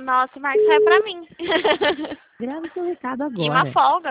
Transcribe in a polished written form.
Nossa, o Marcos saiu pra mim. Grava seu recado E uma agora. folga.